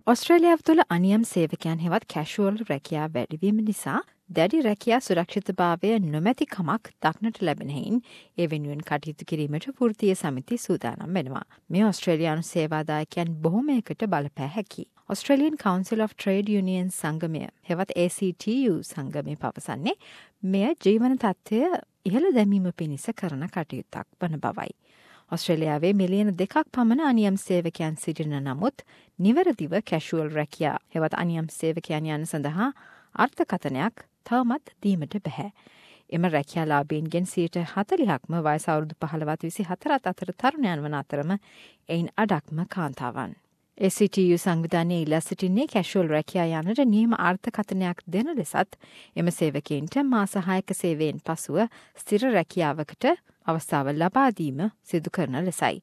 ඔස්ට්‍රේලියාව තුළ අනියම් සේවකයන් හෙවත් කැෂුවල් රැකියා වැඩිවීම නිසා දැඩි රැකියා සුරක්ෂිතභාවය නොමැති කමක් දක්නට ලැබෙනයින් ඒ වෙනුවෙන් කටයුතු කිරීමට වෘත්තීය සමිති සූදානම් වෙනවා. මේ ඔස්ට්‍රේලියානු සේවාදායකයන් බොහොමයකට බලපෑ හැකි. Australian Council of Trade Unions සංගමය හෙවත් ACTU සංගමය පවසන්නේ මෙය ජීවන තත්ත්වය ඉහළ දැමීම පිණිස කරන කටයුත්තක් වන බවයි. ඔස්ට්‍රේලියාවේ මිලියන 2ක් පමණ අනියම් සේවකයන් සිටින නමුත් නිවැරදිව කැෂුවල් රැකියා හෙවත් අනියම් සේවකයන් යන සඳහා අර්ථකථනයක් තවමත් දීමට බැහැ. එම රැකියාලාභීන්ගෙන් 40%ක්ම වයස අවුරුදු 15-24 අතර තරුණයන් වන අතරම එයින් අඩක්ම කාන්තාවන්. ACTU සංවිධානයේ ඉල්ලා සිටින්නේ කැෂුවල් රැකියා යනට නියම අර්ථකථනයක් දෙන ලෙසත් එම සේවකයින්ට මාස 6ක සේවයෙන් පසුව ස්ථිර රැකියාවකට අවස්ථාව ලබා දීම සිදු කරන ලෙසයි.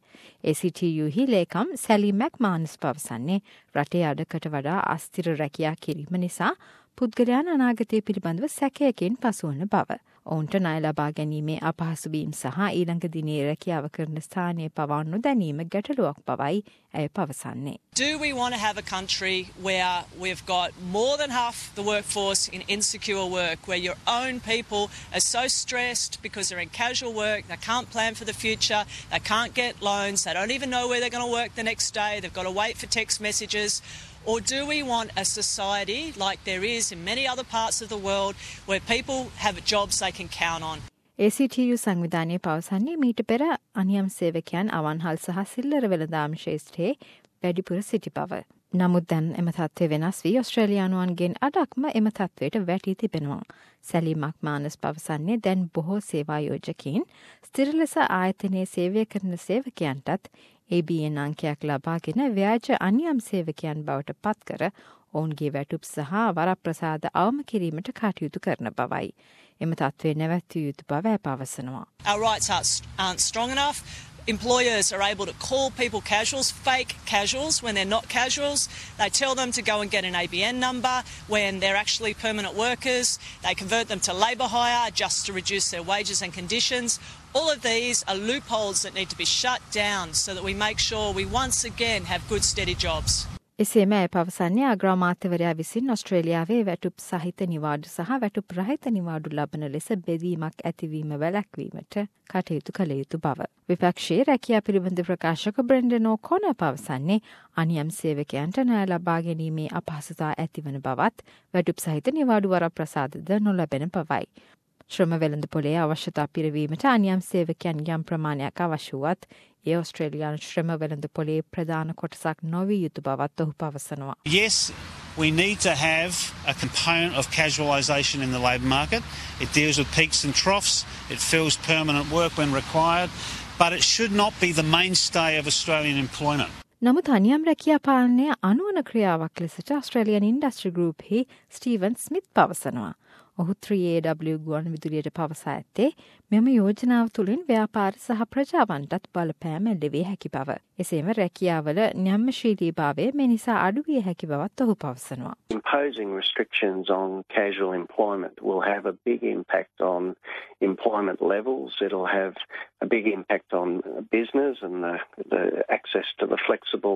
ACTU ලේකම් සැලි මැක්මානස් පවසන්නේ රටේ අඩකට වඩා අස්ථිර රැකියා කිරීම නිසා පුද්ගලයන් අනාගතය පිළිබඳව සැකයකින් පසුවන බව. ඔවුන්ට ණය ලබා ගැනීමේ අපහසුවීම් සහ ඊළඟ දිනේ රැකියාව කරන ස්ථානය පවා නොදැනීම ගැටලුවක් බවයි ඇය පවසන්නේ. Do we want to have a country where we've got more than half the workforce in insecure work, where your own people are so stressed because they're in casual work, they can't plan for the future, they can't get loans, they don't even know where they're going to work the next day, they've got to wait for text messages? Or do we want a society like there is in many other parts of the world where people have jobs they can count on? ACTU සංවිධානයේ පවසන්නේ මීට පෙර අනියම් සේවකයන් අවන්හල් සහ සිල්ලර වෙළඳාම් ශේෂ්ත්‍රයේ වැඩිපුර සිටි බව. නමුත් දැන් එම තත්ත්වය වෙනස් වී ඔස්ට්‍රේලියානුවන්ගෙන් අඩක්ම එම තත්ත්වයට වැටී තිබෙනවා. සැලි මක්මානස් පවසන්නේ දැන් බොහෝ සේවායෝජකයින් ස්ථිර ලෙස ආයතනයේ සේවය කරන සේවකයන්ටත් ABN අංකයක් ලබාගෙන ව්‍යාජ අනියම් සේවකයන් බවට පත් කර ඔවුන්ගේ වැටුප් සහ වරප්‍රසාද අවම කිරීමට කටයුතු කරන බවයි. එම තත්ත්වය නැවැත්විය යුතු බව පවසනවා. Our rights aren't strong enough. Employers are able to call people casuals, fake casuals, when they're not casuals. They tell them to go and get an ABN number when they're actually permanent workers. They convert them to labour hire just to reduce their wages and conditions. All of these are loopholes that need to be shut down so that we make sure we once again have good steady jobs. එසේම ඇය පවසන්නේ අග්‍රාමාත්‍යවරයා විසින් ඔස්ට්‍රේලියාවේ වැටුප් සහිත නිවාඩු සහ වැටුප් රහිත නිවාඩු ලබන ලෙස බෙදීමක් ඇතිවීම වැළැක්වීමට කටයුතු කළ යුතු බව. විපක්ෂයේ රැකියා පිළිබඳ ප්‍රකාශක බ්‍රෙන්ඩන් ඕකොනර් පවසන්නේ අනියම් සේවකයන්ට ණය ලබා ගැනීමේ අපහසුතා ඇතිවන බවත් වැටුප් සහිත නිවාඩු වරප්‍රසාදද නොලැබෙන බවයි. ශ්‍රම වෙළඳපොලේ අවශ්‍යතා පිරවීමට අනියම් සේවකයන් යම් ප්‍රමාණයක් අවශ්‍ය වුවත් ඒ ඔස්ට්‍රේලියානු ශ්‍රම වෙළඳපොලේ ප්‍රධාන කොටසක් නොවිය යුතු බවත් ඔහු පවසනවා. Yes, we need to have a component of casualisation in the labour market. It deals with peaks and troughs. It fills permanent work when required. But it should not be the mainstay of Australian employment. නමුත් අනියම් රැකියා පාලනය අනුවන ක්‍රියාවක් ලෙසට Australian industry ගෲප්හි Steven Smith පවසනවා. ඔහු 3AW ගුවන් විදුලියට පවසා ඇත්තේ මෙම යෝජනාව තුළින් ව්‍යාපාර සහ ප්‍රජාවන්ටත් බලපෑම ලැබිය හැකි බව. එසේම රැකියාවල න්‍යායශීලීභාවය මේ නිසා අඩු විය හැකි බවත් ඔහු පවසනවා. Imposing restrictions on casual employment will have a big impact on employment levels. It'll have a big impact on business and the access to the flexible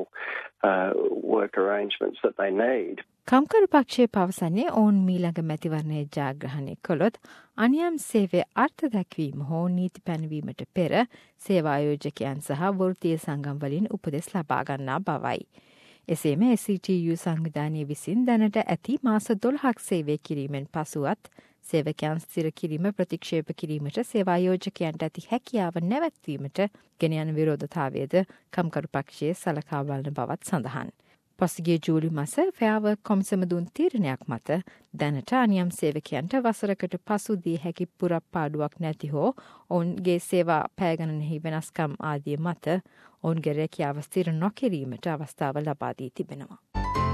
work arrangements that they need. කම්කරු පක්ෂයේ පවසන්නේ ඔවුන් මීළඟ මැතිවරණය ජයග්‍රහණය කළොත් අනියම් සේවය අර්ථ දැක්වීම හෝ නීති පැනවීමට පෙර සේවායෝජකයන් සහ වෘත්තීය සංගම් වලින් උපදෙස් ලබා ගන්නා බවයි. එසේම ACTU සංවිධානය විසින් දැනට ඇති මාස 12ක් සේවය කිරීමෙන් පසුවත් සේවකයන් ස්ථිර කිරීම ප්‍රතික්ෂේප කිරීමට සේවායෝජකයන්ට ඇති හැකියාව නැවැත්වීමට ගෙන යන විරෝධතාවයද කම්කරු පක්ෂයේ සලකා බලන බවත් සඳහන්. පසුගිය ජූලි මාස ෆෙයාර් වර්ක් කොමිසම දුන් තීරණයක් මත දැනට අනියම් සේවකයන්ට වසරකට පසු දී හැකි පුරප්පාඩුවක් නැති හෝ ඔවුන්ගේ සේවා පෑගණනෙහි වෙනස්කම් ආදිය මත ඔවුන්ගේ රැකියාව ස්ථිර නොකිරීමට අවස්ථාව ලබා දී තිබෙනවා.